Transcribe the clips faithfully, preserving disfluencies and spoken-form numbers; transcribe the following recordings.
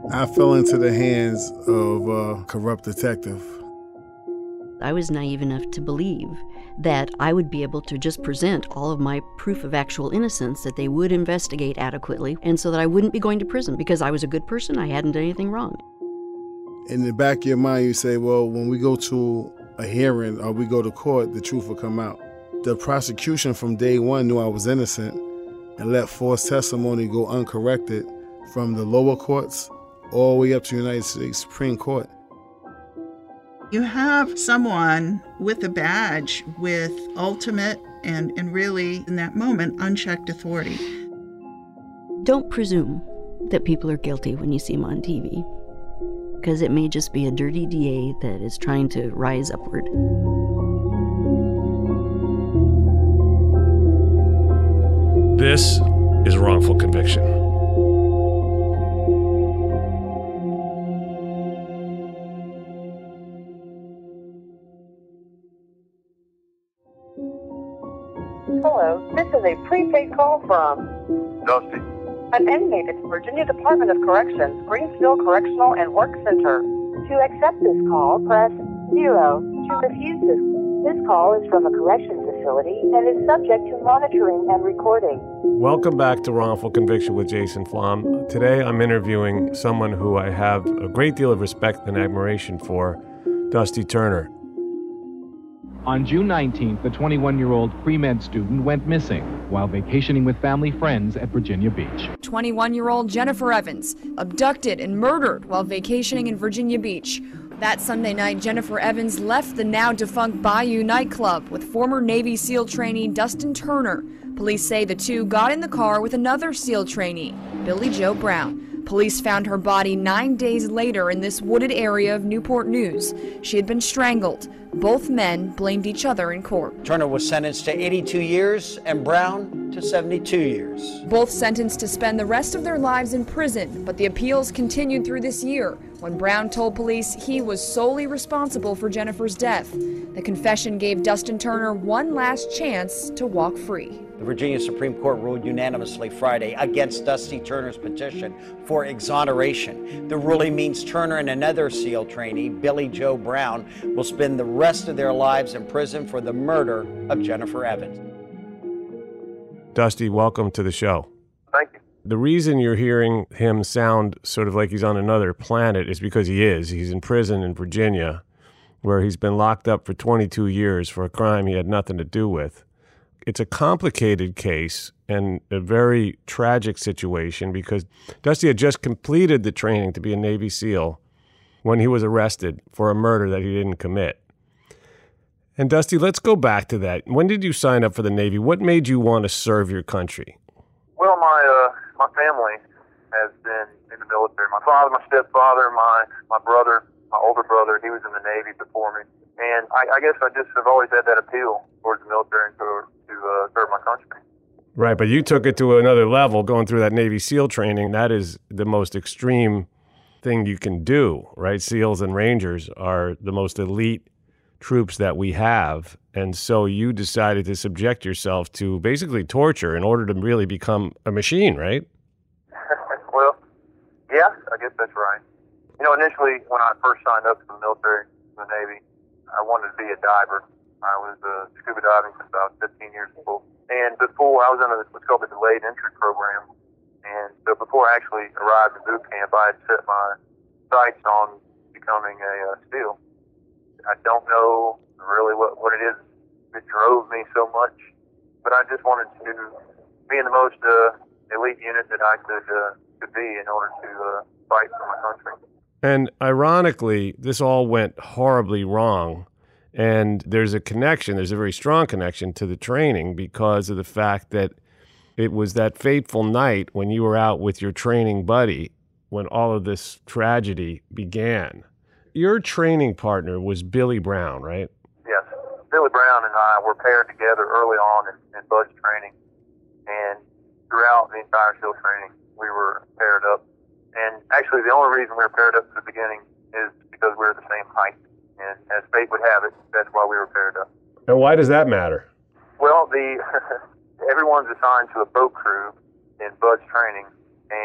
I fell into the hands of a corrupt detective. I was naive enough to believe that I would be able to just present all of my proof of actual innocence, that they would investigate adequately, and so that I wouldn't be going to prison because I was a good person, I hadn't done anything wrong. In the back of your mind, you say, well, when we go to a hearing or we go to court, the truth will come out. The prosecution from day one knew I was innocent and let false testimony go uncorrected from the lower courts all the way up to the United States Supreme Court. You have someone with a badge with ultimate and, and really, in that moment, unchecked authority. Don't presume that people are guilty when you see them on T V, because it may just be a dirty D A that is trying to rise upward. This is Wrongful Conviction. Hello, this is a prepaid call from Dusty. an inmate at the Virginia Department of Corrections, Greensville Correctional and Work Center. To accept this call, press zero. To refuse this, this call is from a corrections facility and is subject to monitoring and recording. Welcome back to Wrongful Conviction with Jason Flom. Today I'm interviewing someone who I have a great deal of respect and admiration for, Dusty Turner. On June nineteenth, the twenty-one-year-old pre-med student went missing while vacationing with family friends at Virginia Beach. twenty-one-year-old Jennifer Evans, abducted and murdered while vacationing in Virginia Beach. That Sunday night, Jennifer Evans left the now-defunct Bayou nightclub with former Navy SEAL trainee Dustin Turner. Police say the two got in the car with another SEAL trainee, Billy Joe Brown. Police found her body nine days later in this wooded area of Newport News. She had been strangled. Both men blamed each other in court. Turner was sentenced to eighty-two years and Brown to seventy-two years. Both sentenced to spend the rest of their lives in prison, but the appeals continued through this year when Brown told police he was solely responsible for Jennifer's death. The confession gave Dustin Turner one last chance to walk free. The Virginia Supreme Court ruled unanimously Friday against Dusty Turner's petition for exoneration. The ruling means Turner and another SEAL trainee, Billy Joe Brown, will spend the rest of their lives in prison for the murder of Jennifer Evans. Dusty, welcome to the show. Thank you. The reason you're hearing him sound sort of like he's on another planet is because he is. He's in prison in Virginia, where he's been locked up for twenty-two years for a crime he had nothing to do with. It's a complicated case and a very tragic situation because Dusty had just completed the training to be a Navy SEAL when he was arrested for a murder that he didn't commit. And Dusty, let's go back to that. When did you sign up for the Navy? What made you want to serve your country? Well, my uh, my family has been in the military. My father, my stepfather, my, my brother, my older brother, he was in the Navy before me. And I, I guess I just have always had that appeal towards the military and to, to uh, serve my country. Right, but you took it to another level going through that Navy SEAL training. That is the most extreme thing you can do, right? SEALs and Rangers are the most elite troops that we have. And so you decided to subject yourself to basically torture in order to really become a machine, right? Well, yeah, I guess that's right. You know, initially when I first signed up for the military, the Navy, I wanted to be a diver. I was uh, scuba diving since I was fifteen years old. And before, I was in a, what's called the delayed entry program. And so before I actually arrived at boot camp, I had set my sights on becoming a uh, SEAL. I don't know really what, what it is that drove me so much, but I just wanted to be in the most uh, elite unit that I could, uh, could be in order to uh, fight for my country. And ironically, this all went horribly wrong. And there's a connection, there's a very strong connection to the training because of the fact that it was that fateful night when you were out with your training buddy when all of this tragedy began. Your training partner was Billy Brown, right? Yes. Billy Brown and I were paired together early on in, in Bud's training. And throughout the entire SEAL training, we were paired up. And actually, the only reason we were paired up at the beginning is because we were the same height. And as fate would have it, that's why we were paired up. And why does that matter? Well, the everyone's assigned to a boat crew in Bud's training, and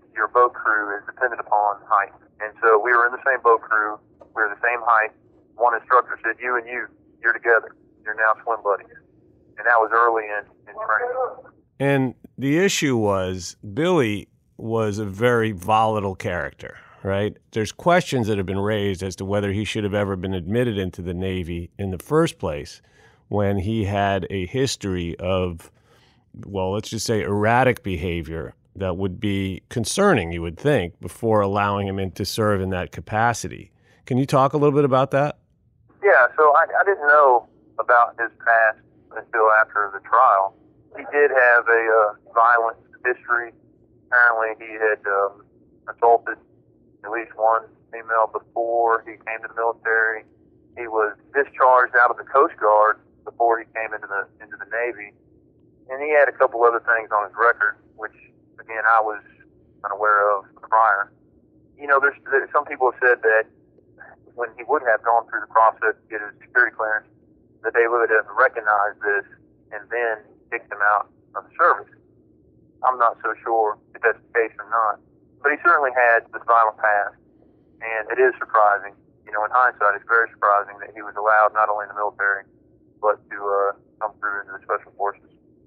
your boat crew is dependent upon height. And so we were in the same boat crew. We were the same height. One instructor said, you and you, you're together. You're now swim buddies. And that was early in, in training. And the issue was Billy was a very volatile character, right? There's questions that have been raised as to whether he should have ever been admitted into the Navy in the first place when he had a history of, well, let's just say erratic behavior that would be concerning, you would think, before allowing him in to serve in that capacity. Can you talk a little bit about that? Yeah, so I, I didn't know about his past until after the trial. He did have a uh, violent history. Apparently he had um, assaulted at least one female before he came to the military. He was discharged out of the Coast Guard before he came into the into the Navy. And he had a couple other things on his record, which, again, I was unaware of prior. You know, there's, there's some people have said that when he would have gone through the process to get his security clearance, that they would have recognized this and then kicked him out of the service. I'm not so sure if that's the case or not. But he certainly had this violent past, and it is surprising. You know, in hindsight, it's very surprising that he was allowed not only in the military, but to uh, come through into the Special Forces.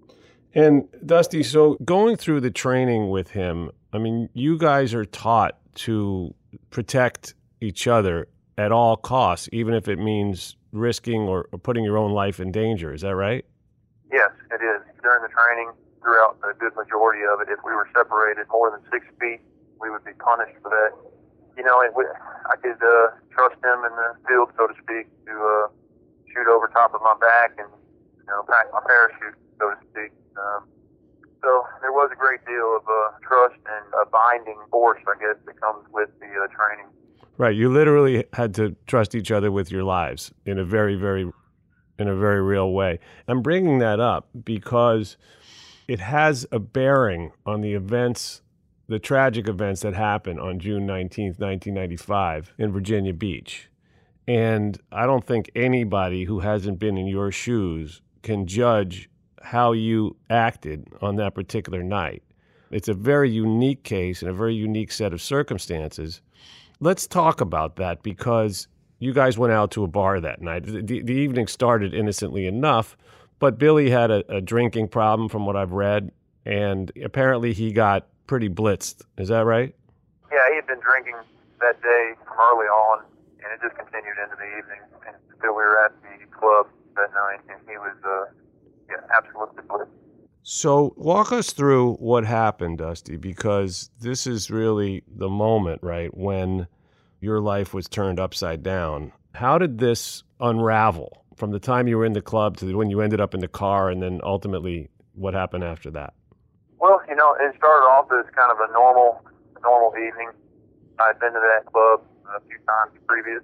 And Dusty, so going through the training with him, I mean, you guys are taught to protect each other at all costs, even if it means risking or, or putting your own life in danger. Is that right? Yes, it is. During the training, throughout a good majority of it, if we were separated more than six feet, we would be punished for that. You know, it, I could uh, trust him in the field, so to speak, to uh, shoot over top of my back and, you know, pack my parachute, so to speak. Um, so there was a great deal of uh, trust and a binding force, I guess, that comes with the uh, training. Right. You literally had to trust each other with your lives in a very, very, in a very real way. I'm bringing that up because it has a bearing on the events, the tragic events that happened on June nineteenth, nineteen ninety-five in Virginia Beach. And I don't think anybody who hasn't been in your shoes can judge how you acted on that particular night. It's a very unique case and a very unique set of circumstances. Let's talk about that because you guys went out to a bar that night. The, the evening started innocently enough, but Billy had a, a drinking problem from what I've read, and apparently he got pretty blitzed. Is that right? Yeah, he had been drinking that day from early on, and it just continued into the evening until we were at the club that night, and he was uh, yeah, absolutely blitzed. So walk us through what happened, Dusty, because this is really the moment, right, when your life was turned upside down. How did this unravel from the time you were in the club to when you ended up in the car, and then ultimately what happened after that? Well, you know, it started off as kind of a normal, normal evening. I'd been to that club a few times previous.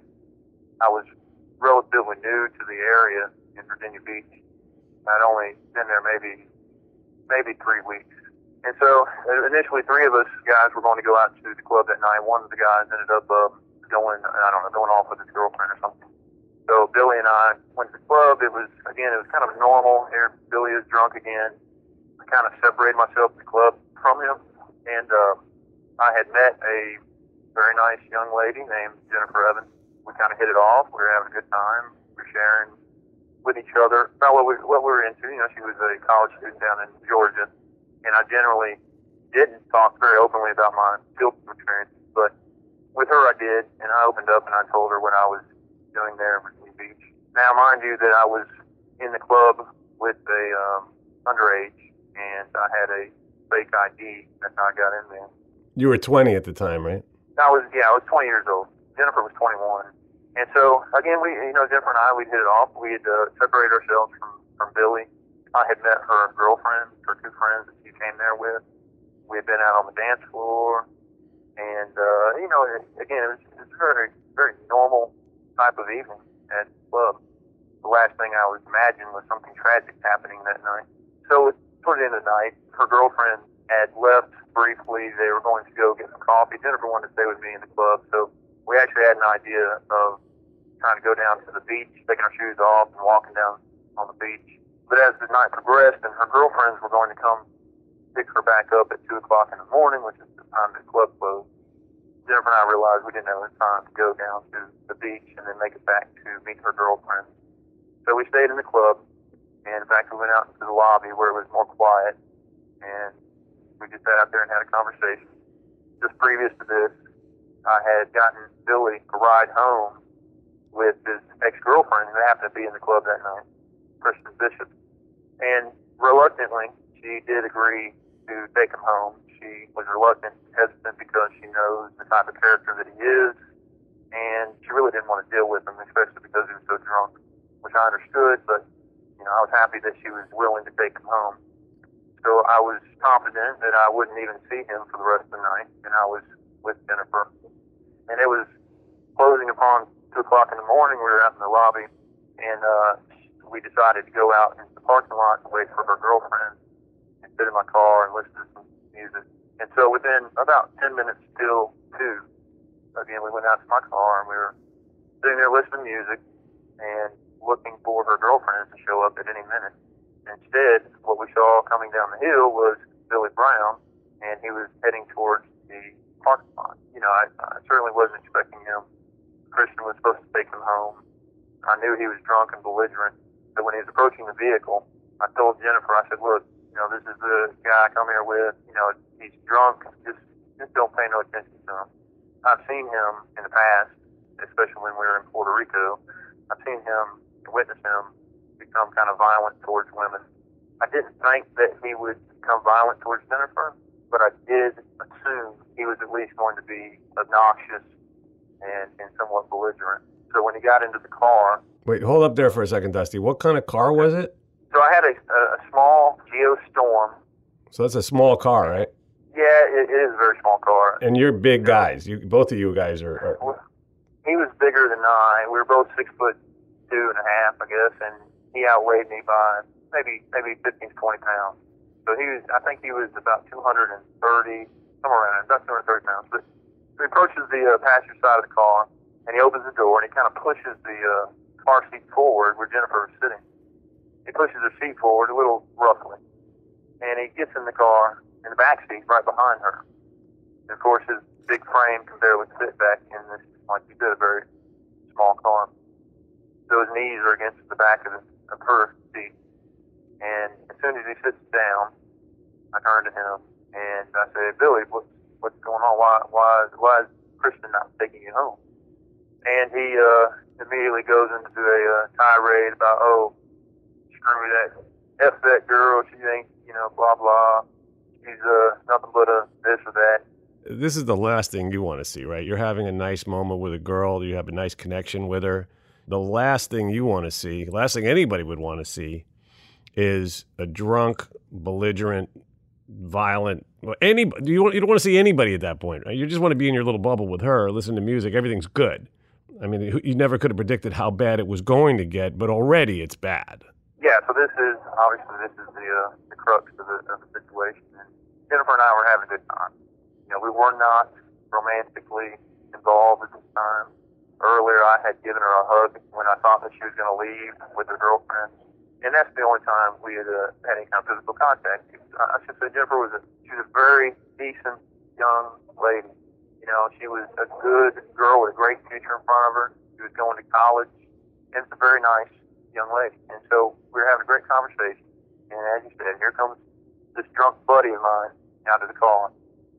I was relatively new to the area in Virginia Beach. I'd only been there maybe maybe three weeks. And so initially three of us guys were going to go out to the club that night. One of the guys ended up uh, going, I don't know, going off with his girlfriend or something. So Billy and I went to the club. It was, again, it was kind of normal. Here, Billy is drunk again. I kind of separated myself from the club from him. And uh, I had met a very nice young lady named Jennifer Evans. We kind of hit it off. We were having a good time. We were sharing with each other about what we, what we were into. You know, she was a college student down in Georgia, and I generally didn't talk very openly about my field experiences, but with her I did, and I opened up and I told her what I was doing there in Virginia Beach. Now, mind you that I was in the club with a um, underage, and I had a fake I D. That's how I got in there. You were twenty at the time, right? I was, yeah, I was twenty years old. Jennifer was twenty-one. And so, again, we, you know, Jennifer and I, we'd hit it off. We had uh, separated ourselves from, from Billy. I had met her girlfriend, her two friends that she came there with. We had been out on the dance floor. And, uh, you know, it, again, it was, it was a very, very normal type of evening at the club. The last thing I was imagining was something tragic happening that night. So, toward the end of the night, her girlfriend had left briefly. They were going to go get some coffee. Jennifer wanted to stay with me in the club, so we actually had an idea of trying to go down to the beach, taking our shoes off and walking down on the beach. But as the night progressed and her girlfriends were going to come pick her back up at two o'clock in the morning, which is the time the club closed, Jennifer and I realized we didn't have enough time to go down to the beach and then make it back to meet her girlfriend. So we stayed in the club, and in fact, we went out into the lobby where it was more quiet, and we just sat out there and had a conversation. Just previous to this, I had gotten Billy a ride home with his ex-girlfriend who happened to be in the club that night, Kristen Bishop. And reluctantly, she did agree to take him home. She was reluctant, hesitant, because she knows the type of character that he is, and she really didn't want to deal with him, especially because he was so drunk, which I understood, but you know, I was happy that she was willing to take him home. So I was confident that I wouldn't even see him for the rest of the night, and I was with Jennifer. And it was closing upon two o'clock in the morning. We were out in the lobby, and uh, we decided to go out into the parking lot and wait for her girlfriend and sit in my car and listen to some music. And so within about ten minutes till two, again, we went out to my car, and we were sitting there listening to music and looking for her girlfriend to show up at any minute. Instead, what we saw coming down the hill was Billy Brown, and he was heading towards the parking lot. You know, I, I certainly wasn't expecting him. Christian was supposed to take him home. I knew he was drunk and belligerent, so when he was approaching the vehicle, I told Jennifer, I said, look, you know, this is the guy I come here with. You know, he's drunk. Just, just don't pay no attention to him. I've seen him in the past, especially when we were in Puerto Rico. I've seen him, witnessed him, become kind of violent towards women. I didn't think that he would become violent towards Jennifer, but I did assume he was at least going to be obnoxious and, and somewhat belligerent. So when he got into the car... Wait, hold up there for a second, Dusty. What kind of car was it? So I had a, a, a small Geo Storm. So that's a small car, right? Yeah, it, it is a very small car. And you're big guys. You, both of you guys are... are... He was bigger than I. We were both six foot two and a half, I guess, and he outweighed me by maybe maybe fifteen to twenty pounds. So he was, I think he was about two hundred thirty, somewhere around there, about two hundred thirty pounds. But he approaches the uh, passenger side of the car, and he opens the door, and he kind of pushes the uh, car seat forward where Jennifer was sitting. He pushes her seat forward a little roughly, and he gets in the car, in the back seat, right behind her. And of course, his big frame can barely fit back in this, like you said, a very small car. So his knees are against the back of, the, of her seat. And as soon as he sits down, I turn to him and I say, Billy, what's, what's going on? Why, why, why is Kristen not taking you home? And he uh, immediately goes into a uh, tirade about, oh, screw that, F that girl, she ain't, you know, blah, blah. She's uh, nothing but a this or that. This is the last thing you want to see, right? You're having a nice moment with a girl. You have a nice connection with her. The last thing you want to see, last thing anybody would want to see, is a drunk, belligerent, violent. Anybody, you, you don't want to see anybody at that point, right? You just want to be in your little bubble with her, listen to music. Everything's good. I mean, you never could have predicted how bad it was going to get, but already it's bad. Yeah. So this is obviously this is the uh, the crux of the, of the situation. And Jennifer and I were having a good time. You know, we were not romantically involved at this time. Earlier, I had given her a hug when I thought that she was going to leave with her girlfriend. And that's the only time we had uh, had any kind of physical contact. I should say Jennifer was a, she was a very decent young lady. You know, she was a good girl with a great future in front of her. She was going to college. And it's a very nice young lady. And so we were having a great conversation. And as you said, here comes this drunk buddy of mine out of the car.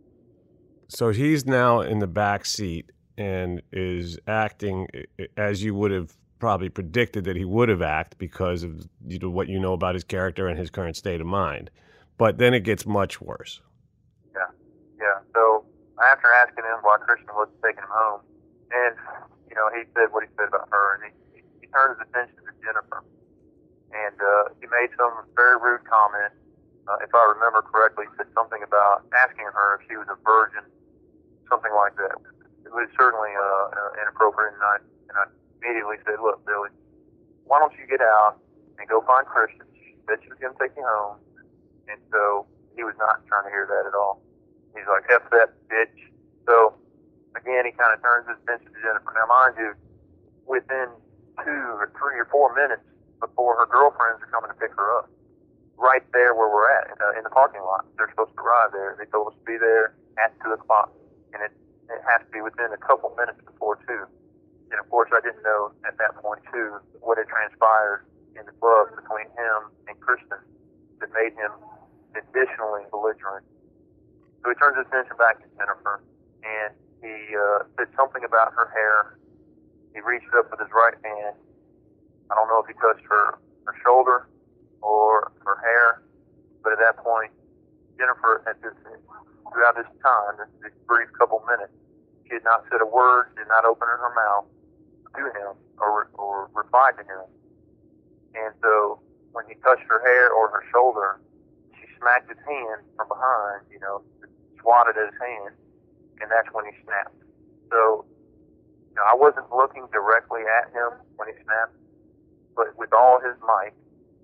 So he's now in the back seat and is acting as you would have probably predicted that he would have acted because of you know, what you know about his character and his current state of mind. But then it gets much worse. Yeah, yeah. So after asking him why Christian wasn't taking him home, and, you know, he said what he said about her, and he, he turned his attention to Jennifer. And uh, he made some very rude comment. Uh, if I remember correctly, he said something about asking her if she was a virgin, something like that. It was certainly uh, inappropriate, and I, and I immediately said, look, Billy, why don't you get out and go find Christian? She said she was going to take you home. And so he was not trying to hear that at all. He's like, F that bitch. So, again, he kind of turns his attention to Jennifer. Now, mind you, within two or three or four minutes before her girlfriends are coming to pick her up, right there where we're at, in, uh, in the parking lot. They're supposed to arrive there. They told us to be there at two o'clock, and it, it has to be within a couple minutes before two. And of course, I didn't know at that point, too, what had transpired in the club between him and Kristen that made him additionally belligerent. So he turns his attention back to Jennifer, and he uh, said something about her hair. He reached up with his right hand. I don't know if he touched her, her shoulder or her hair, but at that point, Jennifer, at this, throughout this time, this, this brief couple minutes, she had not said a word, did not open her mouth to him or, or replied to him. And so when he touched her hair or her shoulder, she smacked his hand from behind, you know, swatted at his hand, and that's when he snapped. So, you know, I wasn't looking directly at him when he snapped, but with all his might,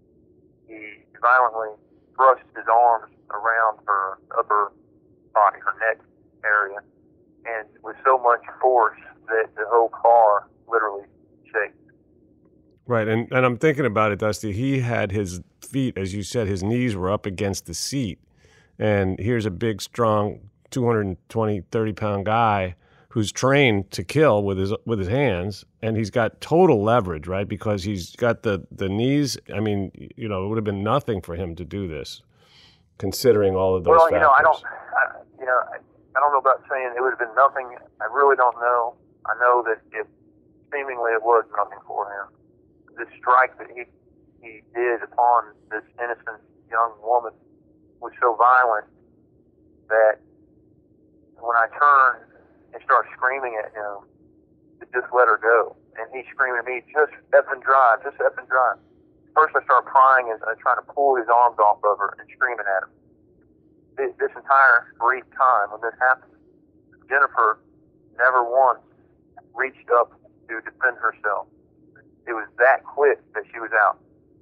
he violently thrust his arms around her upper body, her neck area, and with so much force that the whole car literally shakes. Right, and, and I'm thinking about it, Dusty. He had his feet, as you said, his knees were up against the seat. And here's a big, strong, two hundred twenty, thirty-pound guy who's trained to kill with his with his hands, and he's got total leverage, right? Because he's got the, the knees. I mean, you know, it would have been nothing for him to do this, considering all of those well, factors. Well, you know, I don't, I, you know, I, I don't know about saying it would have been nothing. I really don't know. I know that it seemingly it was nothing for him. The strike that he he did upon this innocent young woman was so violent that when I turned and started screaming at him to just let her go, and he screamed at me, just effing drive, just effing drive. First I started crying and uh, trying to pull his arms off of her and screaming at him. This, this entire brief time when this happened, Jennifer never once reached up to defend herself. It was that quick that she was out.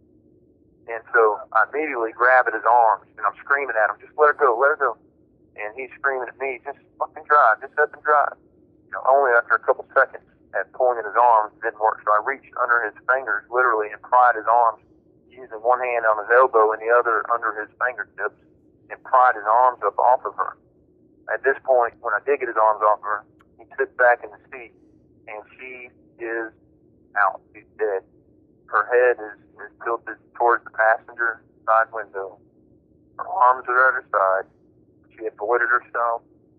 And so I immediately grab at his arms, and I'm screaming at him, just let her go, let her go. And he's screaming at me, just fucking drive, just up and drive. You know, only after a couple seconds at pulling at his arms, it didn't work. So I reached under his fingers, literally, and pried his arms, using one hand on his elbow and the other under his fingertips, and pried his arms up off of her. At this point, when I did get his arms off of her, he sits back in the seat, and she is out. She's dead. Her head is, is tilted towards the passenger side window. Her arms are at her side. She had voided herself,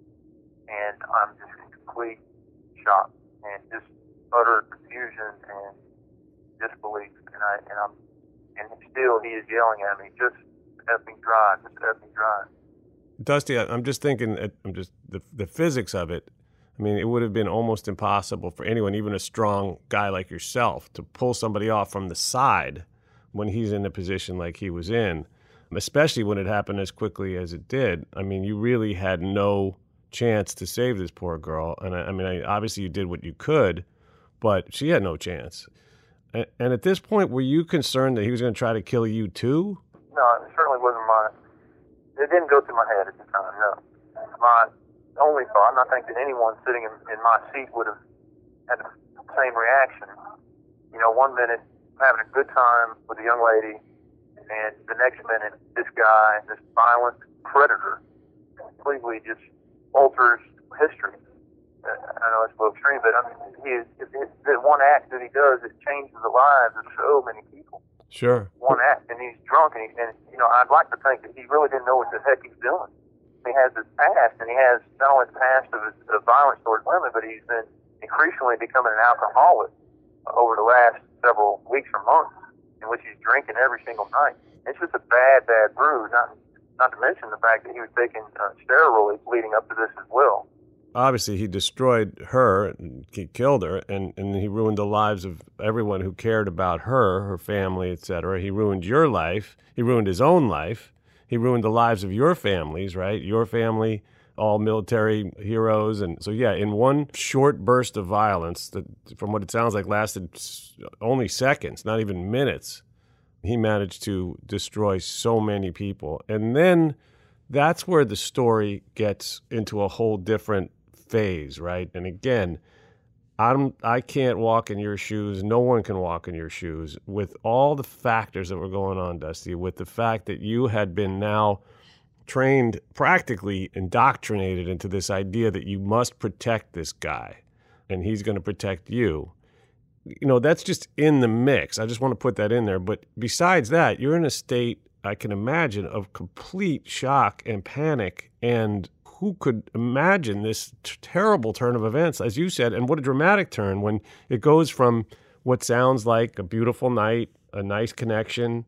and I'm just in complete shock and just utter confusion and disbelief. And I and I'm and still he is yelling at me, just effing drive, just effing drive. Dusty, I'm just thinking. I'm just the the physics of it. I mean, it would have been almost impossible for anyone, even a strong guy like yourself, to pull somebody off from the side when he's in a position like he was in, especially when it happened as quickly as it did. I mean, you really had no chance to save this poor girl. And I, I mean, I, obviously you did what you could, but she had no chance. And, and at this point, were you concerned that he was going to try to kill you too? No, it certainly wasn't my, it didn't go through my head at the time, no. My only thought, and I think that anyone sitting in, in my seat would have had the same reaction. You know, one minute having a good time with a young lady, and the next minute this guy, this violent predator, completely just alters history. I know it's a little extreme, but I mean, he is, it, it, the one act that he does, it changes the lives of so many people. Sure. One act, and he's drunk, and, he, and you know, I'd like to think that he really didn't know what the heck he's doing. He has his past, and he has not only the past of, his, of violence towards women, but he's been increasingly becoming an alcoholic over the last several weeks or months, in which he's drinking every single night. It's just a bad, bad brew, not, not to mention the fact that he was taking uh, steroids leading up to this as well. Obviously, he destroyed her, he killed her, and, and he ruined the lives of everyone who cared about her, her family, et cetera. He ruined your life. He ruined his own life. He ruined the lives of your families, right? Your family, all military heroes. And so, yeah, in one short burst of violence that, from what it sounds like, lasted only seconds, not even minutes, he managed to destroy so many people. And then that's where the story gets into a whole different phase, right? And again, I'm, I can't walk in your shoes. No one can walk in your shoes with all the factors that were going on, Dusty, with the fact that you had been now trained, practically indoctrinated into this idea that you must protect this guy and he's going to protect you. You know, that's just in the mix. I just want to put that in there. But besides that, you're in a state, I can imagine, of complete shock and panic. And who could imagine this t- terrible turn of events, as you said, and what a dramatic turn when it goes from what sounds like a beautiful night, a nice connection,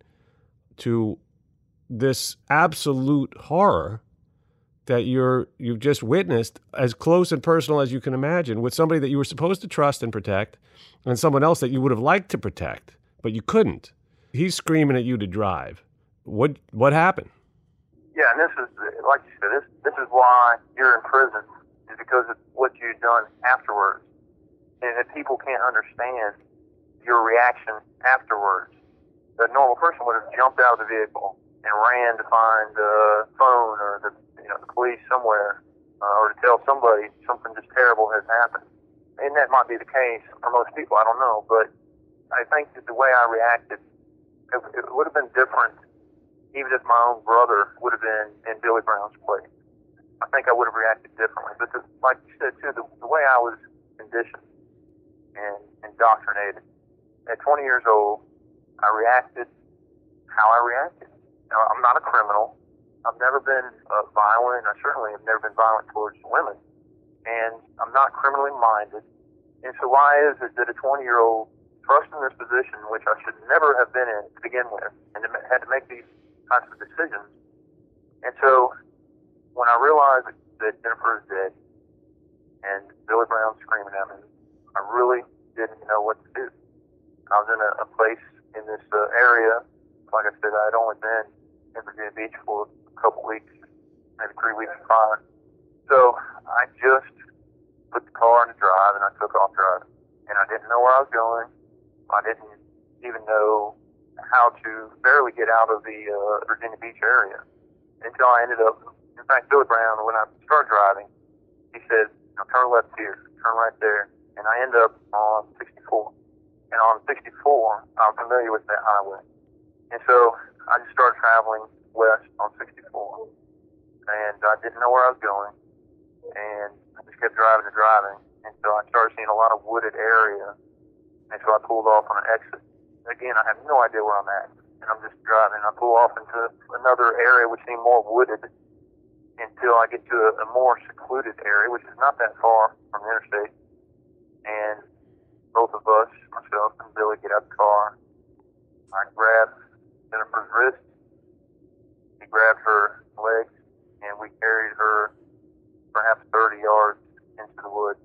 to this absolute horror that you're, you've just witnessed, as close and personal as you can imagine, with somebody that you were supposed to trust and protect, and someone else that you would have liked to protect, but you couldn't. He's screaming at you to drive. What what happened? Yeah, and this is, like you said, this this is why you're in prison, is because of what you've done afterwards. And if people can't understand your reaction afterwards, the normal person would have jumped out of the vehicle and ran to find the phone or the you know the police somewhere, uh, or to tell somebody something just terrible has happened. And that might be the case for most people. I don't know, but I think that the way I reacted, it, it would have been different, even if my own brother would have been in Billy Brown's place. I think I would have reacted differently. But the, like you said too, the, the way I was conditioned and indoctrinated at twenty years old, I reacted how I reacted. Now, I'm not a criminal. I've never been uh, violent. I certainly have never been violent towards women. And I'm not criminally minded. And so why is it that a twenty-year-old thrust in this position, which I should never have been in to begin with, and had to make these kinds of decisions? And so when I realized that Jennifer is dead and Billy Brown screaming at me, I really didn't know what to do. I was in a, a place in this uh, area. Like I said, I had only been in Virginia Beach for a couple weeks, maybe three weeks prior. So I just put the car in the drive and I took off driving. And I didn't know where I was going. I didn't even know how to barely get out of the uh, Virginia Beach area until I ended up, in fact, Billy Brown, when I started driving, he said, no, turn left here, turn right there. And I ended up on sixty-four. And on sixty-four, I'm familiar with that highway. And so I just started traveling west on sixty-four. And I didn't know where I was going. And I just kept driving and driving. And so I started seeing a lot of wooded area. And so I pulled off on an exit. Again, I have no idea where I'm at. And I'm just driving. I pull off into another area which seemed more wooded until I get to a, a more secluded area, which is not that far from the interstate. And both of us, myself and Billy, get out of the car. I grab Jennifer's wrist. He grabbed her legs, and we carried her perhaps thirty yards into the woods.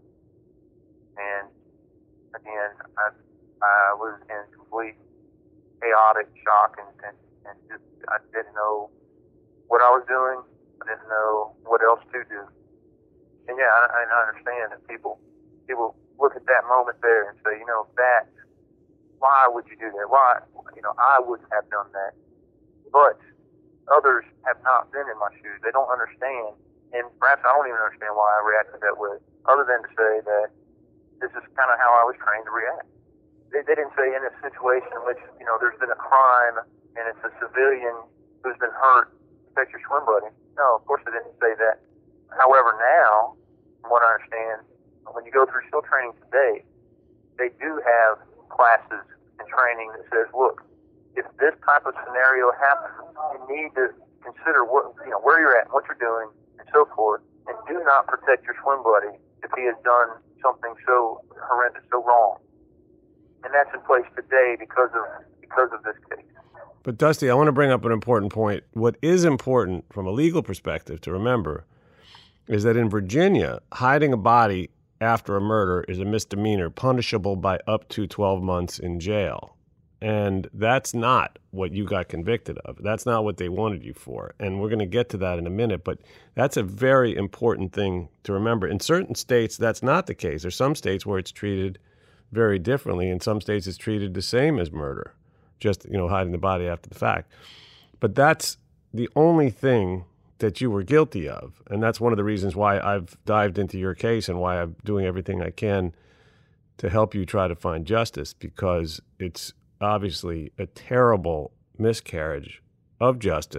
And again, I, I was in complete chaotic shock, and, and, and just I didn't know what I was doing. I didn't know what else to do. And yeah, I, I understand that people people look at that moment there and say, you know, that, why would you do that? Why, you know, I wouldn't have done that. But others have not been in my shoes. They don't understand. And perhaps I don't even understand why I reacted that way, other than to say that this is kind of how I was trained to react. They, they didn't say in a situation in which, you know, there's been a crime and it's a civilian who's been hurt, protect your swim buddy. No, of course they didn't say that. However, now, from what I understand, when you go through SEAL training today, they do have classes and training that says, look, if this type of scenario happens, you need to consider what, you know, where you're at and what you're doing and so forth, and do not protect your swim buddy if he has done something so horrendous, so wrong. And that's in place today because of because of this case. But Dusty, I want to bring up an important point. What is important from a legal perspective to remember is that in Virginia, hiding a body after a murder is a misdemeanor punishable by up to twelve months in jail. And that's not what you got convicted of. That's not what they wanted you for. And we're going to get to that in a minute, but that's a very important thing to remember. In certain states, that's not the case. There's some states where it's treated very differently. In some states, it's treated the same as murder, just, you know, hiding the body after the fact. But that's the only thing that you were guilty of. And that's one of the reasons why I've dived into your case and why I'm doing everything I can to help you try to find justice, because it's obviously a terrible miscarriage of justice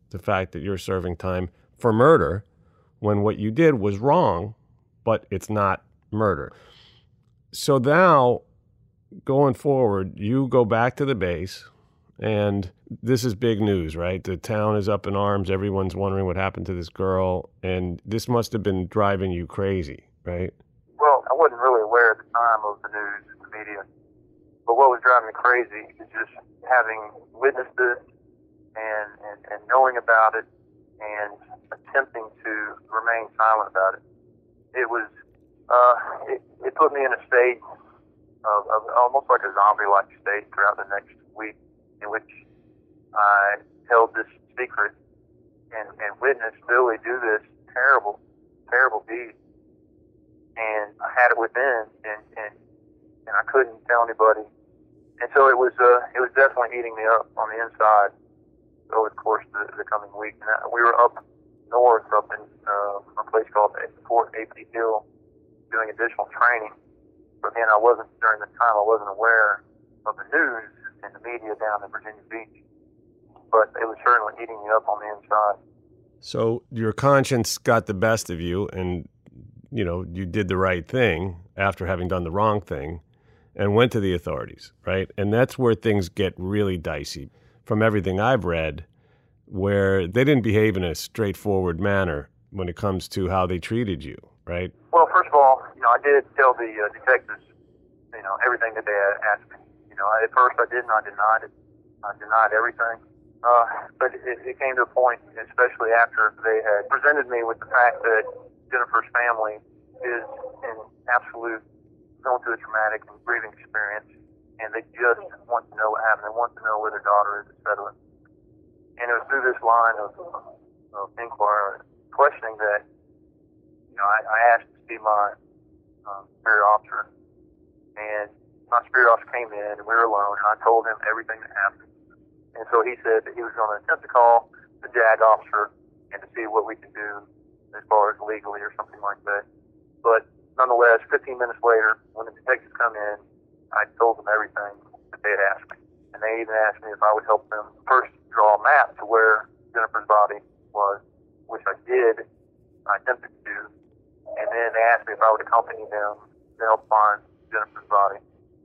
the fact that you're serving time for murder when what you did was wrong, but it's not murder. So now, going forward, you go back to the base, and this is big news, right? The town is up in arms. Everyone's wondering what happened to this girl, and this must have been driving you crazy, right? Well, I wasn't really aware at the time of the news and the media, but what was driving me crazy is just having witnessed this and, and, and knowing about it and attempting to remain silent about it. It was, uh, it, it put me in a state of, of almost like a zombie-like state throughout the next week, in which I held this secret and, and witnessed Billy do this terrible, terrible deed. And I had it within, and, and, and I couldn't tell anybody. And so it was, uh, it was definitely eating me up on the inside over the course of the, the coming week. And I, we were up north, up in uh, a place called Fort A P Hill, doing additional training. But then I wasn't, during the time, I wasn't aware of the news and the media down in Virginia Beach. But it was certainly eating me up on the inside. So your conscience got the best of you, and you know, you did the right thing after having done the wrong thing and went to the authorities, right? And that's where things get really dicey. From everything I've read, where they didn't behave in a straightforward manner when it comes to how they treated you, right? Well, first of all, you know, I did tell the uh, detectives, you know, everything that they had asked me. You know, at first I didn't, I denied it. I denied everything. Uh, but it, it came to a point, especially after they had presented me with the fact that Jennifer's family is in absolute, going through a traumatic and grieving experience, and they just want to know what happened. They want to know where their daughter is, et cetera. And it was through this line of, of inquiry, questioning that, you know, I, I asked to see my um, superior officer, and my superior officer came in, and we were alone, and I told him everything that happened. And so he said that he was going to attempt to call the JAG officer and to see what we could do as far as legally or something like that. But nonetheless, fifteen minutes later, when the detectives come in, I told them everything that they had asked me. And they even asked me if I would help them first draw a map to where Jennifer's body was, which I did, I attempted to do. And then they asked me if I would accompany them to help find Jennifer's body.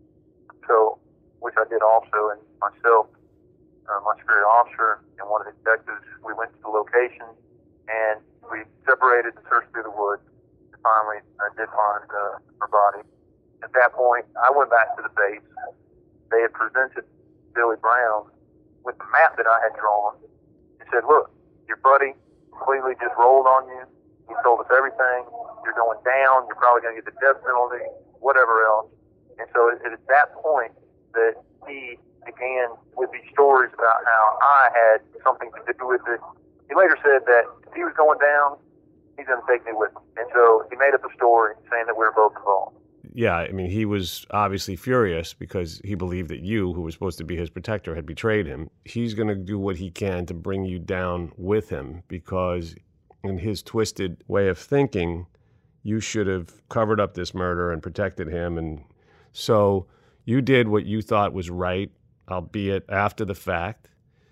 So, which I did also, and myself, uh, my superior officer, and one of the detectives, we went to the location, and we separated and searched through the woods. And finally, I did find uh, her body. At that point, I went back to the base. They had presented Billy Brown with the map that I had drawn and said, look, your buddy completely just rolled on you. He told us everything. You're going down. You're probably going to get the death penalty, whatever else. And so it, it is at that point that he began with these stories about how I had something to do with it. He later said that if he was going down, he's going to take me with him. And so he made up a story saying that we were both involved. Yeah, I mean, he was obviously furious because he believed that you, who was supposed to be his protector, had betrayed him. He's going to do what he can to bring you down with him because in his twisted way of thinking, you should have covered up this murder and protected him. And so you did what you thought was right, albeit after the fact,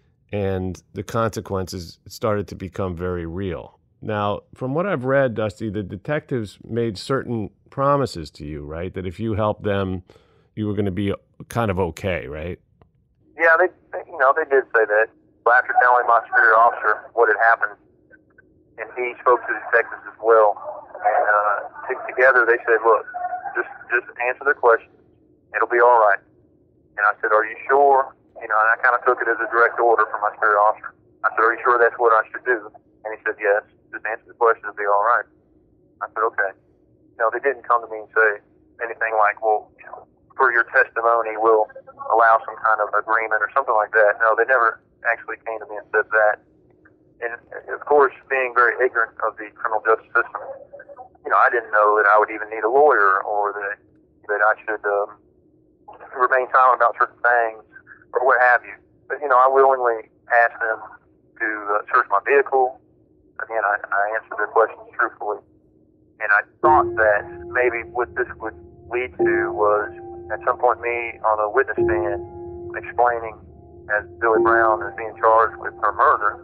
and the consequences started to become very real. Now, from what I've read, Dusty, the detectives made certain promises to you, right? That if you helped them, you were going to be kind of okay, right? Yeah, they, they you know, they did say that. But after telling my superior officer what had happened, and he spoke to the detectives as well, and uh, t- together they said, look, just just answer their questions. It'll be all right. And I said, are you sure? You know, and I kind of took it as a direct order from my superior officer. I said, are you sure that's what I should do? And he said, yes. Just answer the question, it'll be all right. I said, okay. No, they didn't come to me and say anything like, well, you know, for your testimony, we'll allow some kind of agreement or something like that. No, they never actually came to me and said that. And, of course, being very ignorant of the criminal justice system, you know, I didn't know that I would even need a lawyer or that, that I should um, remain silent about certain things or what have you. But, you know, I willingly asked them to uh, search my vehicle. Again, I, I answered their questions truthfully. And I thought that maybe what this would lead to was at some point me on a witness stand explaining as Billy Brown is being charged with her murder,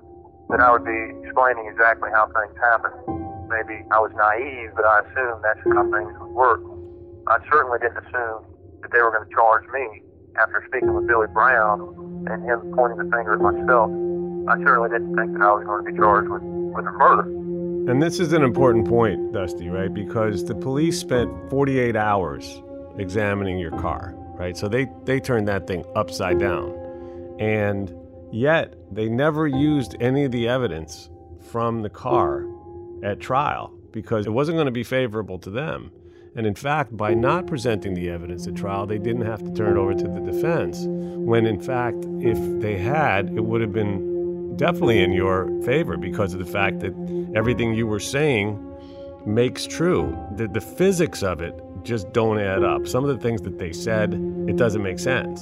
that I would be explaining exactly how things happen. Maybe I was naive, but I assumed that's how things would work. I certainly didn't assume that they were going to charge me after speaking with Billy Brown and him pointing the finger at myself. I certainly didn't think that I was going to be charged with, with a murder. And this is an important point, Dusty, right? Because the police spent forty-eight hours examining your car, right? So they, they turned that thing upside down. And yet they never used any of the evidence from the car at trial because it wasn't going to be favorable to them. And in fact, by not presenting the evidence at trial, they didn't have to turn it over to the defense, when in fact, if they had, it would have been definitely in your favor because of the fact that everything you were saying makes true. The, the physics of it just don't add up. Some of the things that they said, it doesn't make sense.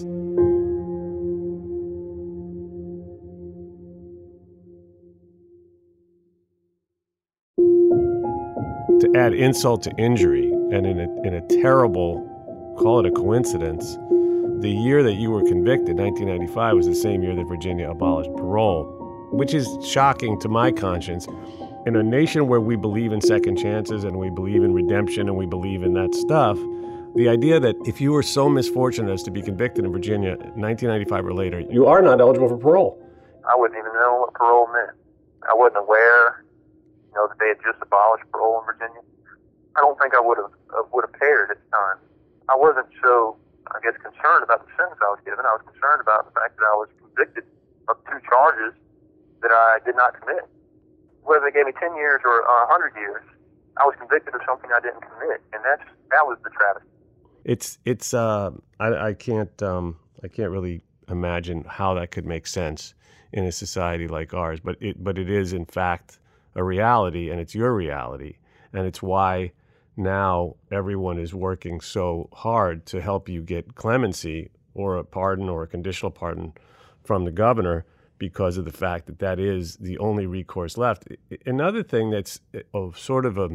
To add insult to injury, and in a, in a terrible, call it a coincidence, the year that you were convicted, nineteen ninety-five, was the same year that Virginia abolished parole, which is shocking to my conscience. In a nation where we believe in second chances and we believe in redemption and we believe in that stuff, the idea that if you were so misfortunate as to be convicted in Virginia nineteen ninety-five or later, you are not eligible for parole. I wouldn't even know what parole meant. I wasn't aware, you know, that they had just abolished parole in Virginia. I don't think I would have uh, would have cared at the time. I wasn't so, I guess, concerned about the sentence I was given. I was concerned about the fact that I was convicted of two charges that I did not commit. Whether they gave me ten years or uh, one hundred years, I was convicted of something I didn't commit, and that's that was the travesty. It's it's uh I I can't um I can't really imagine how that could make sense in a society like ours, but it but it is in fact a reality, and it's your reality, and it's why now everyone is working so hard to help you get clemency or a pardon or a conditional pardon from the governor, because of the fact that that is the only recourse left. Another thing that's a, sort of a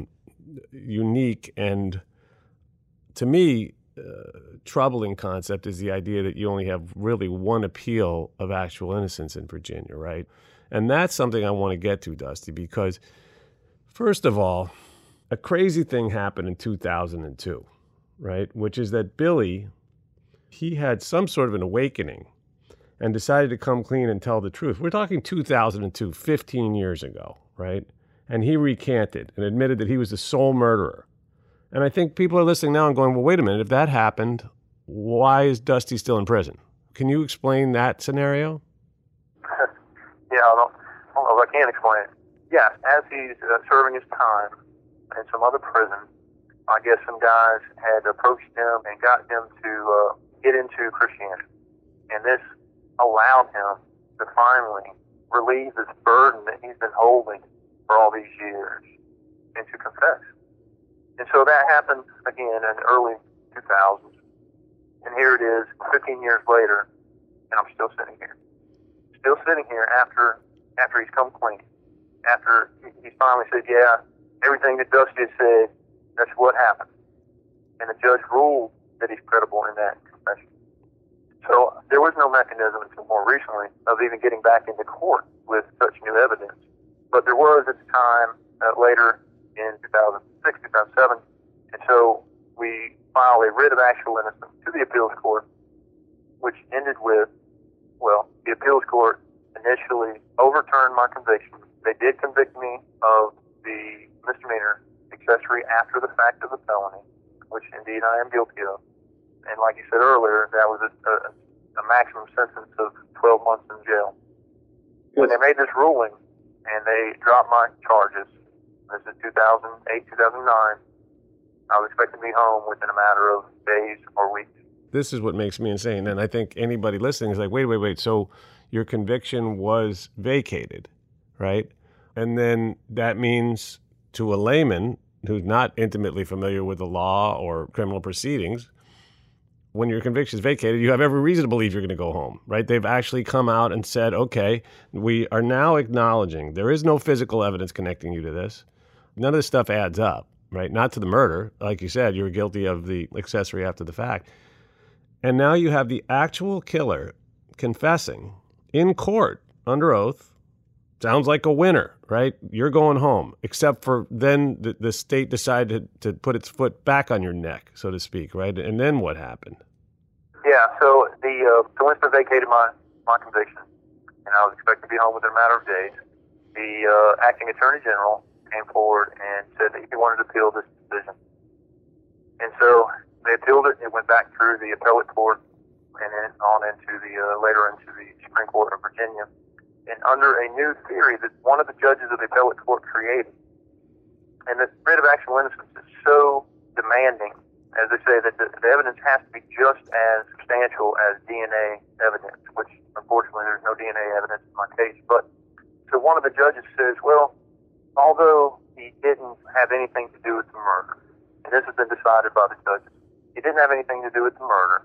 unique and, to me, uh, troubling concept is the idea that you only have really one appeal of actual innocence in Virginia, right? And that's something I want to get to, Dusty, because first of all, a crazy thing happened in two thousand two, right? Which is that Billy, he had some sort of an awakening and decided to come clean and tell the truth. We're talking two thousand two, fifteen years ago, right? And he recanted and admitted that he was the sole murderer. And I think people are listening now and going, well, wait a minute, if that happened, why is Dusty still in prison? Can you explain that scenario? Yeah, I don't, I don't know if I can explain it. Yeah, as he's uh, serving his time in some other prison, I guess some guys had approached him and got him to uh, get into Christianity. And this allowed him to finally relieve this burden that he's been holding for all these years and to confess. And so that happened again in the early two thousands. And here it is, fifteen years later, and I'm still sitting here. Still sitting here after after he's come clean. After he finally said, yeah, everything that Dusty had said, that's what happened. And the judge ruled that he's credible in that confession. So there was no mechanism until more recently of even getting back into court with such new evidence. But there was at the time, uh, later in two thousand six, two thousand seven. And so we filed a writ of actual innocence to the appeals court, which ended with, well, the appeals court initially overturned my conviction. They did convict me of the misdemeanor accessory after the fact of the felony, which indeed I am guilty of. And like you said earlier, that was a, a, a maximum sentence of twelve months in jail. When they made this ruling and they dropped my charges, this is two thousand eight, two thousand nine, I was expected to be home within a matter of days or weeks. This is what makes me insane. And I think anybody listening is like, wait, wait, wait. So your conviction was vacated, right? And then that means to a layman who's not intimately familiar with the law or criminal proceedings, when your conviction is vacated, you have every reason to believe you're going to go home, right? They've actually come out and said, okay, we are now acknowledging there is no physical evidence connecting you to this. None of this stuff adds up, right? Not to the murder. Like you said, you were guilty of the accessory after the fact. And now you have the actual killer confessing in court under oath sounds like a winner, right? You're going home, except for then the, the state decided to put its foot back on your neck, so to speak, right? And then what happened? Yeah, so the uh, so Winston vacated my, my conviction, and I was expected to be home within a matter of days. The uh, acting attorney general came forward and said that he wanted to appeal this decision. And so they appealed it. It went back through the appellate court and then on into the uh, later into the Supreme Court of Virginia. And under a new theory that one of the judges of the appellate court created, and the writ of actual innocence is so demanding, as they say, that the, the evidence has to be just as substantial as D N A evidence, which unfortunately there's no D N A evidence in my case. But so one of the judges says, well, although he didn't have anything to do with the murder, and this has been decided by the judges, he didn't have anything to do with the murder,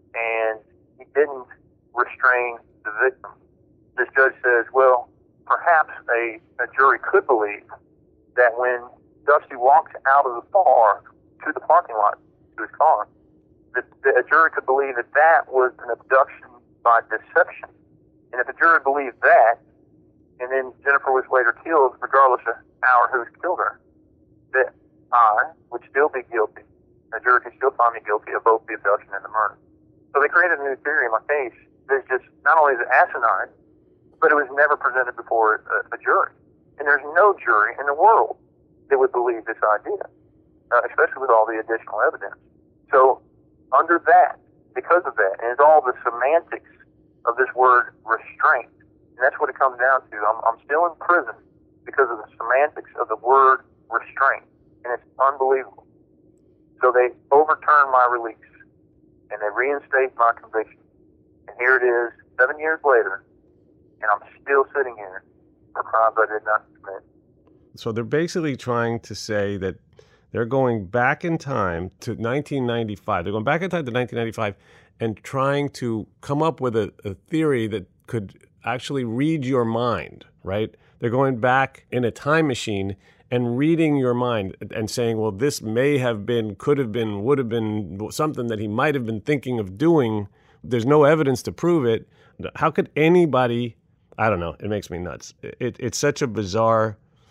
and he didn't restrain the victim. This judge says, well, perhaps a, a jury could believe that when Dusty walks out of the bar to the parking lot to his car, that, that a jury could believe that that was an abduction by deception. And if a jury believed that, and then Jennifer was later killed, regardless of how or who killed her, that I would still be guilty. The jury could still find me guilty of both the abduction and the murder. So they created a new theory in my case that's just, not only is it asinine, but it was never presented before a, a jury. And there's no jury in the world that would believe this idea, uh, especially with all the additional evidence. So under that, because of that, and it's all the semantics of this word restraint, and that's what it comes down to. I'm, I'm still in prison because of the semantics of the word restraint, and it's unbelievable. So they overturn my release, and they reinstate my conviction. And here it is, seven years later, and I'm still sitting here for crimes I did not commit. So they're basically trying to say that they're going back in time to nineteen ninety-five. They're going back in time to nineteen ninety-five and trying to come up with a, a theory that could actually read your mind, right? They're going back in a time machine and reading your mind and saying, well, this may have been, could have been, would have been something that he might have been thinking of doing. There's no evidence to prove it. How could anybody, I don't know, it makes me nuts. It, it's such a bizarre,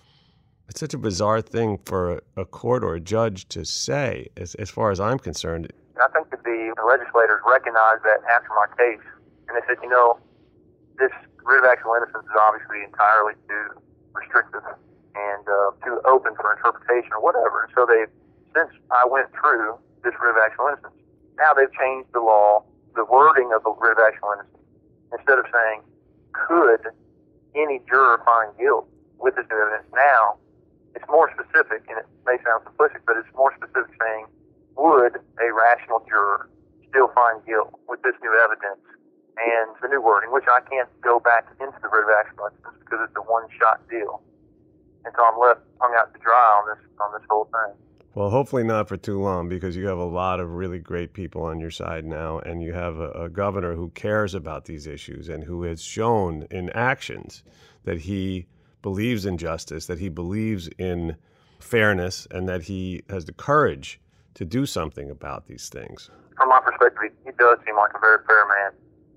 it's such a bizarre thing for a, a court or a judge to say, as, as far as I'm concerned. I think that the, the legislators recognized that after my case, and they said, you know, this writ of actual innocence is obviously entirely too restrictive and uh, too open for interpretation or whatever. And so they, since I went through this writ of actual innocence, now they've changed the law, the wording of the writ of actual innocence. Instead of saying, could any juror find guilt with this new evidence, now it's more specific, and it may sound simplistic, but it's more specific, saying, would a rational juror still find guilt with this new evidence and the new wording, which I can't go back into the writ of actual innocence because it's a one-shot deal. And so I'm left hung out to dry on this on this whole thing. Well, hopefully not for too long, because you have a lot of really great people on your side now, and you have a, a governor who cares about these issues and who has shown in actions that he believes in justice, that he believes in fairness, and that he has the courage to do something about these things. From my perspective, he does seem like a very fair man,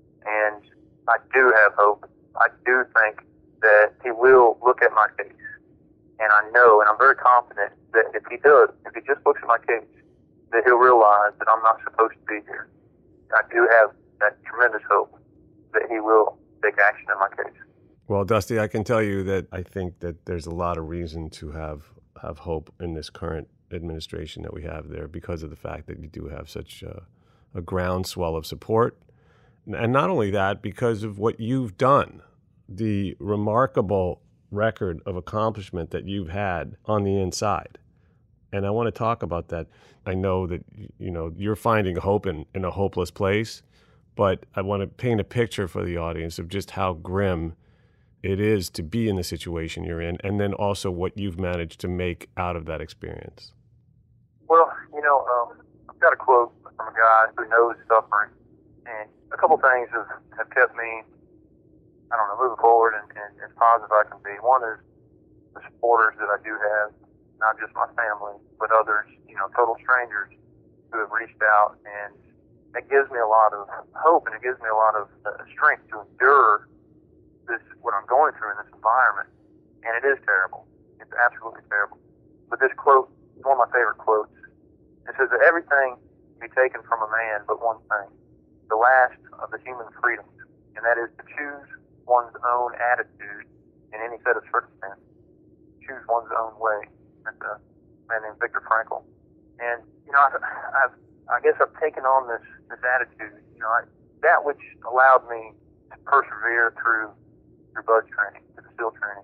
and I do have hope. I do think that he will look at my case. And I know, and I'm very confident, that if he does, if he just looks at my case, that he'll realize that I'm not supposed to be here. I do have that tremendous hope that he will take action in my case. Well, Dusty, I can tell you that I think that there's a lot of reason to have, have hope in this current administration that we have there, because of the fact that you do have such a, a groundswell of support. And not only that, because of what you've done, the remarkable record of accomplishment that you've had on the inside. And I want to talk about that. I know that, you know, you're finding hope in, in a hopeless place, but I want to paint a picture for the audience of just how grim it is to be in the situation you're in, and then also what you've managed to make out of that experience. Well, you know, um, I've got a quote from a guy who knows suffering, and a couple things have, have kept me, I don't know, moving forward and, and as positive as I can be. One is the supporters that I do have, not just my family, but others, you know, total strangers who have reached out, and it gives me a lot of hope, and it gives me a lot of uh, strength to endure this, what I'm going through in this environment, and it is terrible. It's absolutely terrible. But this quote is one of my favorite quotes. It says that everything can be taken from a man but one thing, the last of the human freedoms, and that is to choose one's own attitude in any set of circumstances. Choose one's own way. That's a man named Viktor Frankl. And, you know, I've, I've, I guess I've taken on this, this attitude, you know, I, that which allowed me to persevere through, through bud training, through the SEAL training.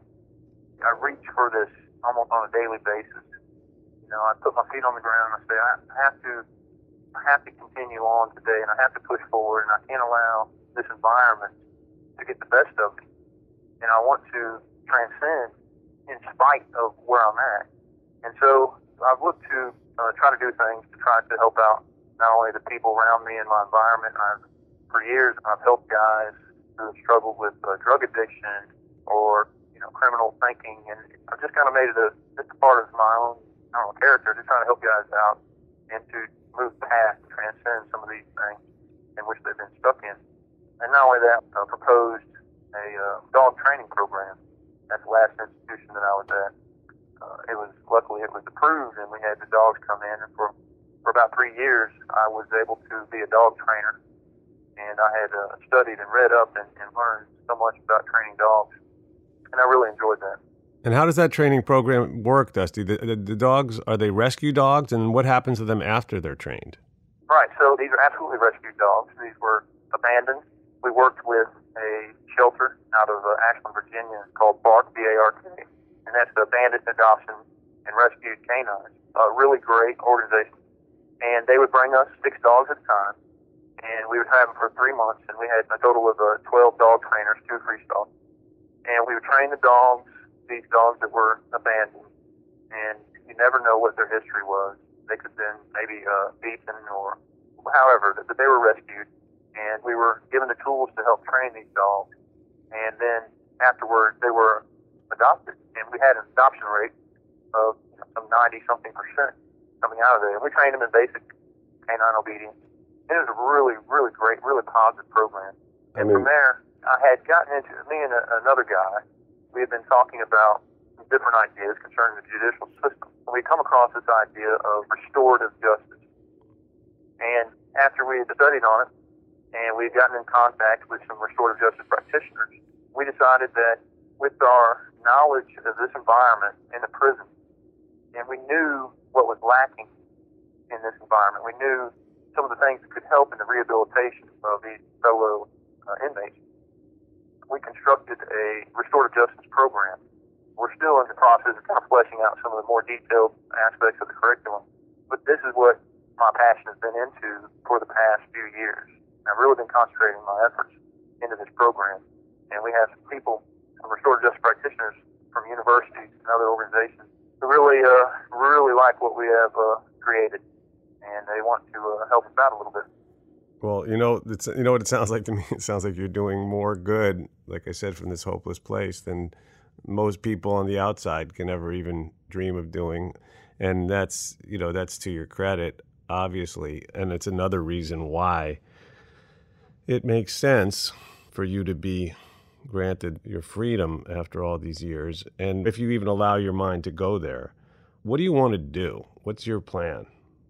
I reach for this almost on a daily basis. You know, I put my feet on the ground and I say, I have to, I have to continue on today, and I have to push forward, and I can't allow this environment to get the best of me. And I want to transcend in spite of where I'm at. And so I've looked to uh, try to do things to try to help out not only the people around me and my environment. I've, for years, I've helped guys who have struggled with uh, drug addiction or, you know, criminal thinking, and I've just kind of made it a, just a part of my own, I don't know, character, just trying to help guys out and to move past, transcend some of these things in which they've been stuck in. And not only that, I proposed a uh, dog training program at the last institution that I was at. Uh, it was, luckily it was approved, and we had the dogs come in, and for, for about three years I was able to be a dog trainer, and I had uh, studied and read up and, and learned so much about training dogs, and I really enjoyed that. And how does that training program work, Dusty? The, the, the dogs, are they rescue dogs, and what happens to them after they're trained? Right, so these are absolutely rescue dogs. These were abandoned. We worked with a shelter out of uh, Ashland, Virginia called BARK, B A R K, and that's the Abandoned Adoption and Rescued Canines. A really great organization. And they would bring us six dogs at a time, and we would have them for three months, and we had a total of uh, twelve dog trainers, two freestyle. And we would train the dogs, these dogs that were abandoned, and you never know what their history was. They could have been maybe uh, beaten or however, that they were rescued, and we were given the tools to help train these dogs. And then afterwards, they were adopted, and we had an adoption rate of some ninety-something percent coming out of there. And we trained them in basic canine obedience. It was a really, really great, really positive program. And I mean, from there, I had gotten into, me and a, another guy, we had been talking about different ideas concerning the judicial system. And we come across this idea of restorative justice. And after we had studied on it, and we had gotten in contact with some restorative justice practitioners, we decided that with our knowledge of this environment in the prison, and we knew what was lacking in this environment, we knew some of the things that could help in the rehabilitation of these fellow uh, inmates, we constructed a restorative justice program. We're still in the process of kind of fleshing out some of the more detailed aspects of the curriculum, but this is what my passion has been into for the past few years. I've really been concentrating my efforts into this program, and we have some people, some restorative justice practitioners from universities and other organizations who really, uh, really like what we have uh, created, and they want to uh, help us out a little bit. Well, you know, it's, you know what it sounds like to me? It sounds like you're doing more good, like I said, from this hopeless place than most people on the outside can ever even dream of doing. And that's, you know, that's to your credit, obviously. And it's another reason why it makes sense for you to be granted your freedom after all these years. And if you even allow your mind to go there, what do you want to do? What's your plan?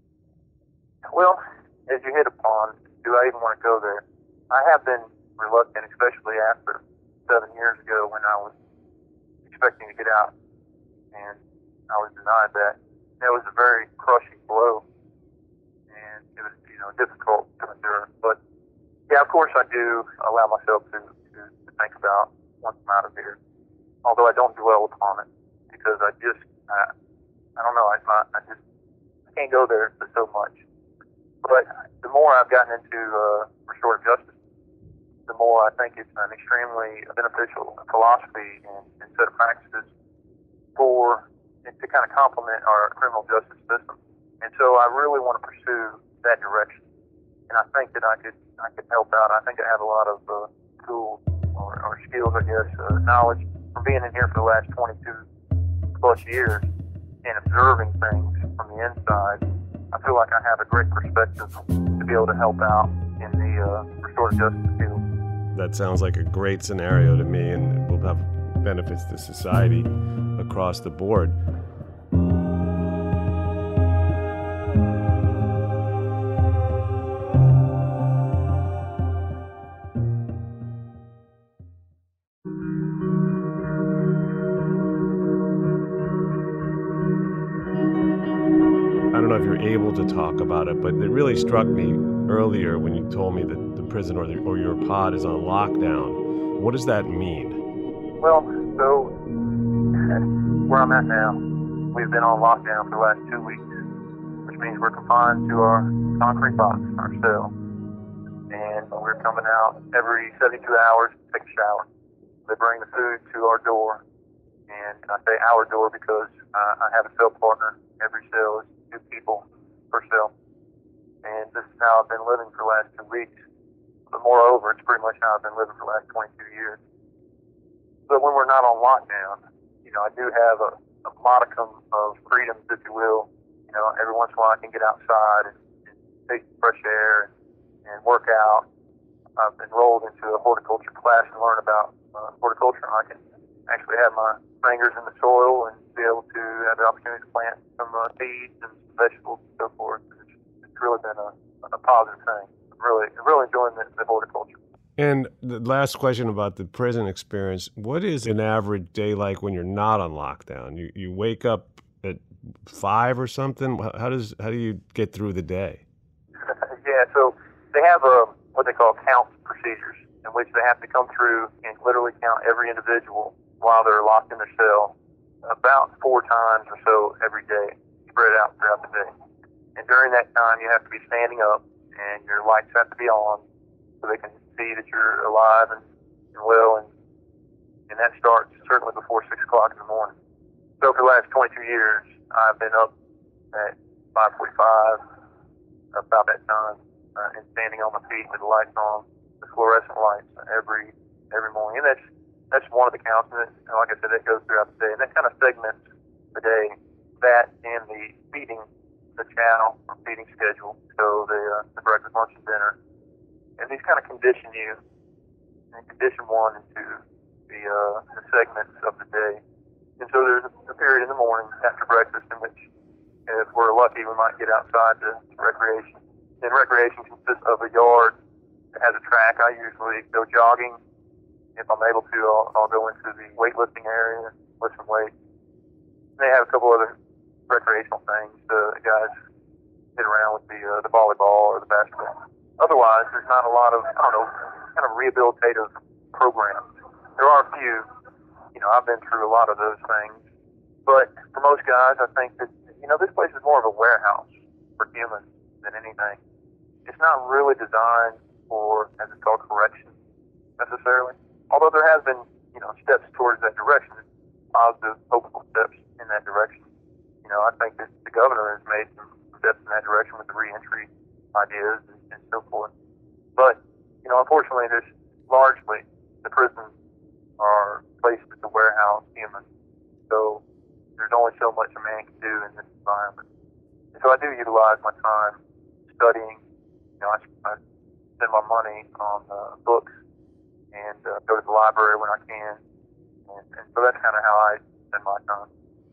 Well, as you hit upon, do I even want to go there? I have been reluctant, especially after seven years ago when I was expecting to get out, and I was denied that. That was a very crushing blow, and it was, you know, difficult to endure. But yeah, of course I do allow myself to, to, to think about once I'm out of here, although I don't dwell upon it, because I just, I, I don't know, I, I just, I can't go there for so much. But the more I've gotten into uh, restorative justice, the more I think it's an extremely beneficial philosophy and, and set of practices for to kind of complement our criminal justice system. And so I really want to pursue that direction. And I think that I could I could help out. I think I have a lot of uh, tools or, or skills, I guess, uh, knowledge from being in here for the last twenty-two plus years and observing things from the inside. I feel like I have a great perspective to be able to help out in the uh, restorative justice field. That sounds like a great scenario to me, and will have benefits to society across the board. I don't know if you're able to talk about it, but it really struck me earlier when you told me that the prison or, the, or your pod is on lockdown. What does that mean? Well, so where I'm at now, we've been on lockdown for the last two weeks, which means we're confined to our concrete box, our cell. And we're coming out every seventy-two hours to take a shower. They bring the food to our door. And I say our door because uh, I have a cell partner. Every cell is two people per cell. And this is how I've been living for the last two weeks. But moreover, it's pretty much how I've been living for the last twenty-two years. But when we're not on lockdown, you know, I do have a, a modicum of freedoms, if you will. You know, every once in a while I can get outside and, and take fresh air and, and work out. I've enrolled into a horticulture class and learn about uh, horticulture. I can actually have my fingers in the soil and be able to have the opportunity to plant some uh, seeds and some vegetables and so forth. It's, it's really been a, a positive thing. I'm really, really enjoying the, the horticulture. And the last question about the prison experience, what is an average day like when you're not on lockdown? You you wake up at five or something? How does how do you get through the day? Yeah, so they have a, what they call count procedures, in which they have to come through and literally count every individual while they're locked in their cell about four times or so every day, spread out throughout the day. And during that time, you have to be standing up, and your lights have to be on so they can see that you're alive and, and well, and and that starts certainly before six o'clock in the morning. So for the last twenty-two years, I've been up at five forty-five, about that time, uh, and standing on my feet with the lights on, the fluorescent lights every every morning. And that's that's one of the counts. And like I said, that goes throughout the day, and that kind of segments the day. That and the feeding, the chow or feeding schedule, so the uh, the breakfast, lunch, and dinner. And these kind of condition you, and condition one into the, uh, the segments of the day. And so there's a, a period in the morning after breakfast in which, if we're lucky, we might get outside to, to recreation. And recreation consists of a yard that has a track. I usually go jogging. If I'm able to, I'll, I'll go into the weightlifting area, lift some weights. And they have a couple other recreational things. The guys hit around with the uh, the volleyball or the basketball. Otherwise, there's not a lot of, I don't know, kind of rehabilitative programs. There are a few. You know, I've been through a lot of those things. But for most guys, I think that, you know, this place is more of a warehouse for humans than anything. It's not really designed for, as it's called, correction, necessarily. Although there has been, you know, steps towards that direction, positive, hopeful steps in that direction. You know, I think that the governor has made some steps in that direction with the reentry ideas and, and so forth. But, you know, unfortunately, there's largely the prisons are placed as a warehouse human. So there's only so much a man can do in this environment. And so I do utilize my time studying. You know, I, I spend my money on uh, books and uh, go to the library when I can. And, and so that's kind of how I spend my time.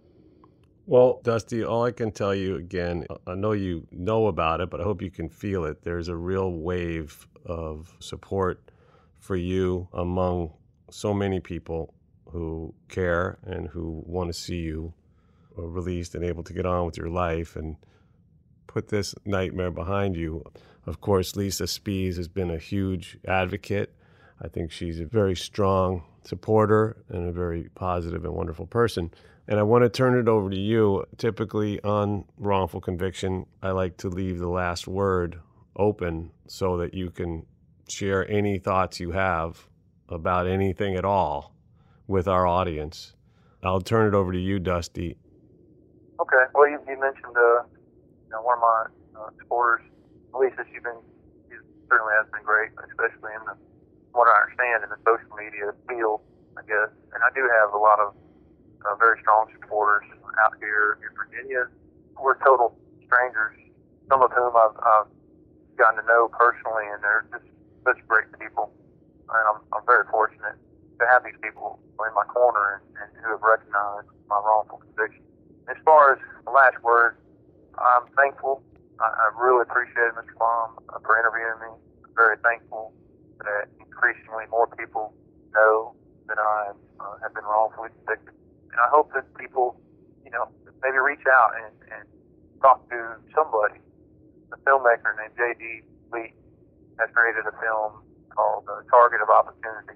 Well, Dusty, all I can tell you again, I know you know about it, but I hope you can feel it. There's a real wave of support for you among so many people who care and who want to see you released and able to get on with your life and put this nightmare behind you. Of course, Lisa Spies has been a huge advocate. I think she's a very strong supporter and a very positive and wonderful person. And I want to turn it over to you. Typically on wrongful conviction, I like to leave the last word open so that you can share any thoughts you have about anything at all with our audience. I'll turn it over to you, Dusty. Okay. Well, you, you mentioned uh, you know, one of my uh, supporters, Lisa. She's been, she certainly has been great, especially in the, what I understand, in the social media field, I guess. And I do have a lot of Uh, very strong supporters out here in Virginia. We're total strangers, some of whom I've, I've gotten to know personally, and they're just such great people. and I'm, I'm very fortunate to have these people in my corner and, and who have recognized my wrongful conviction. As far as the last word, I'm thankful. I, I really appreciate it, Mister Flom, uh, for interviewing me. I'm very thankful that increasingly more people know that I uh, have been wrongfully convicted. And I hope that people, you know, maybe reach out and, and talk to somebody. A filmmaker named J D Lee has created a film called uh, Target of Opportunity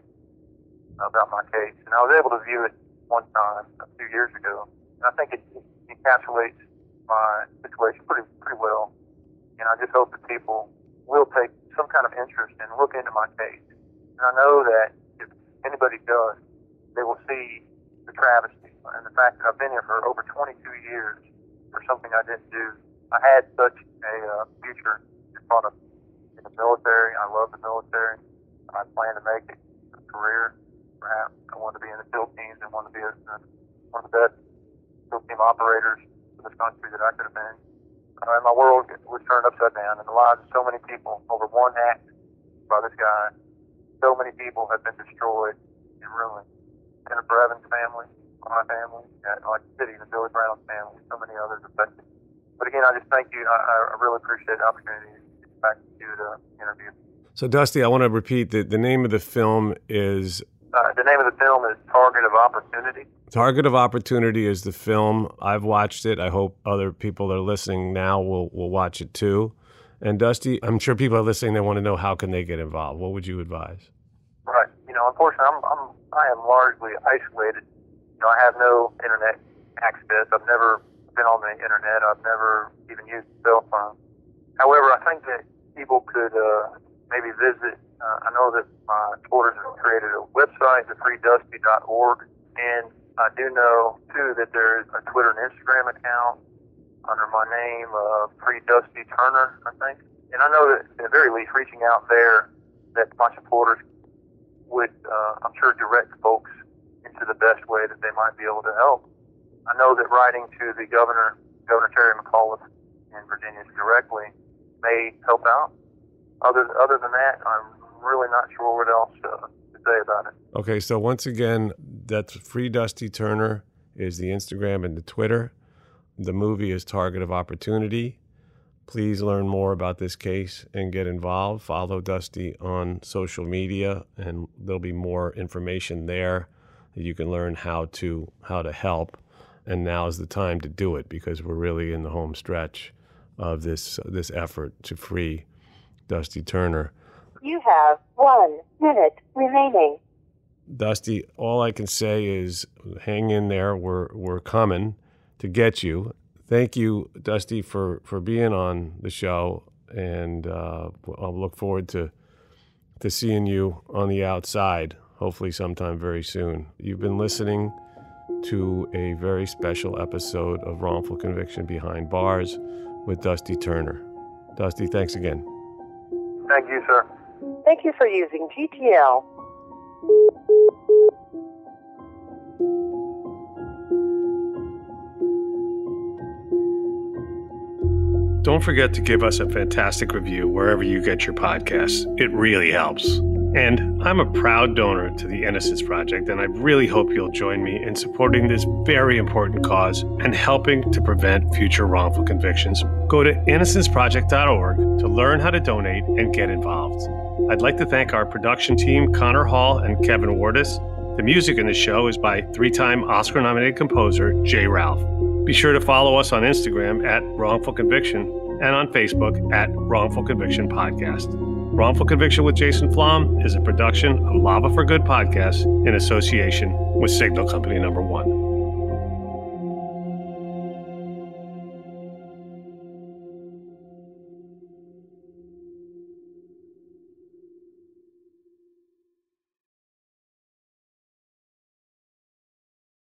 about my case. And I was able to view it one time a few years ago. And I think it, it encapsulates my situation pretty pretty well. And I just hope that people will take some kind of interest and look into my case. And I know that if anybody does, they will see the travesty and the fact that I've been here for over twenty-two years for something I didn't do. I had such a uh, future in front of me in the military. I love the military. I plan to make it a career. Perhaps I want to be in the SEAL teams and want to be a, a, one of the best SEAL team operators for this country that I could have been. Uh, and my world was turned upside down, and the lives of so many people over one act by this guy. So many people have been destroyed and ruined. Jennifer Evans' family, my family, and like the city, the Billy Brown family, so many others affected. But again, I just thank you. I, I really appreciate the opportunity to get back to you to interview. So, Dusty, I want to repeat that the name of the film is... Uh, the name of the film is Target of Opportunity. Target of Opportunity is the film. I've watched it. I hope other people that are listening now will, will watch it too. And Dusty, I'm sure people are listening, they want to know how can they get involved. What would you advise? Right. You know, unfortunately, I'm, I'm, I am largely isolated. You know, I have no internet access. I've never been on the internet. I've never even used a cell phone. However, I think that people could uh, maybe visit. Uh, I know that my supporters have created a website, the free dusty dot org, and I do know, too, that there is a Twitter and Instagram account under my name, uh, Free Dusty Turner, I think. And I know that, at the very least, reaching out there, that my supporters would, uh, I'm sure, direct folks into the best way that they might be able to help. I know that writing to the governor, Governor Terry McAuliffe in Virginia directly may help out. Other other than that, I'm really not sure what else uh, to say about it. Okay, so once again, that's Free Dusty Turner is the Instagram and the Twitter. The movie is Target of Opportunity. Please learn more about this case and get involved. Follow Dusty on social media, and there'll be more information there that you can learn how to how to help. And now is the time to do it because we're really in the home stretch of this this effort to free Dusty Turner. You have one minute remaining. Dusty, all I can say is hang in there. We're we're coming to get you. Thank you, Dusty, for, for being on the show, and uh, I'll look forward to to seeing you on the outside, hopefully sometime very soon. You've been listening to a very special episode of Wrongful Conviction Behind Bars with Dusty Turner. Dusty, thanks again. Thank you, sir. Thank you for using G T L. Don't forget to give us a fantastic review wherever you get your podcasts. It really helps. And I'm a proud donor to the Innocence Project, and I really hope you'll join me in supporting this very important cause and helping to prevent future wrongful convictions. Go to innocence project dot org to learn how to donate and get involved. I'd like to thank our production team, Connor Hall and Kevin Wardis. The music in the show is by three-time Oscar-nominated composer Jay Ralph. Be sure to follow us on Instagram at Wrongful Conviction and on Facebook at Wrongful Conviction Podcast. Wrongful Conviction with Jason Flom is a production of Lava for Good Podcast in association with Signal Company Number One.